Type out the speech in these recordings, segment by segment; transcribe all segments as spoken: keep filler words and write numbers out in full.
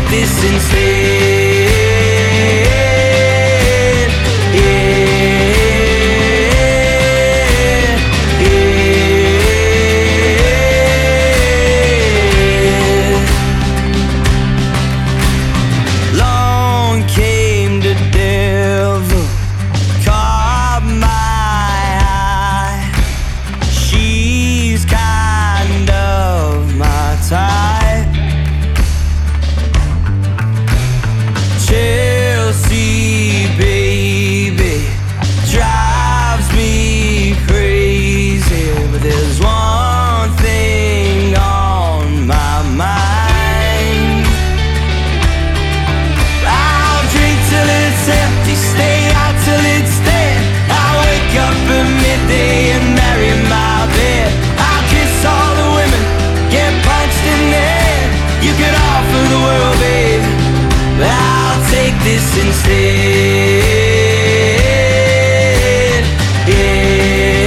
this instead. Chelsea, baby, drives me crazy, but there's one thing on my mind. I'll drink till it's empty, stay out till it's dead. I'll wake up at midday and marry my bed. I'll kiss all the women, get punched in the head. You could offer the world, babe, but I'll take this instead. Yeah,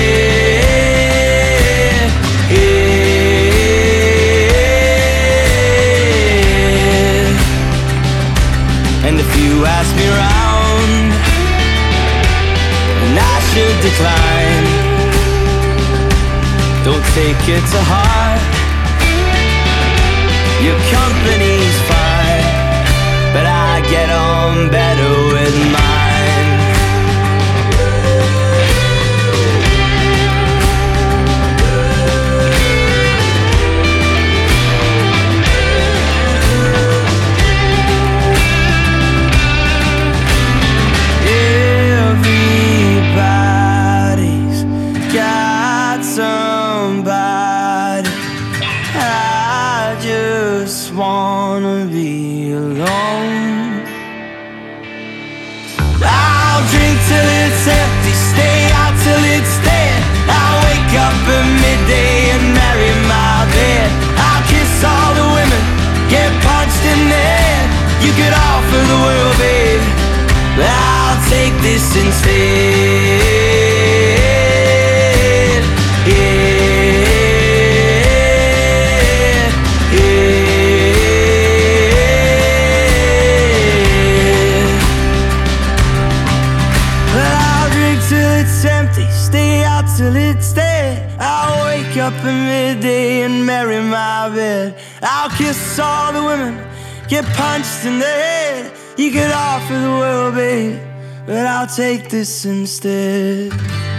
yeah. And if you ask me around, and I should decline, don't take it to heart. Your company's fine, but I get on better with mine. Everybody's got somebody. I just wanna be alone. I'll drink till it's empty, stay out till it's dead. I'll wake up at midday and marry my bed. I'll kiss all the women, get punched in the head. You could offer the world, babe, but I'll take this instead. Yeah. Empty, stay out till it's dead. I'll wake up at midday and marry my bed. I'll kiss all the women, get punched in the head. You could offer the world, babe, but I'll take this instead.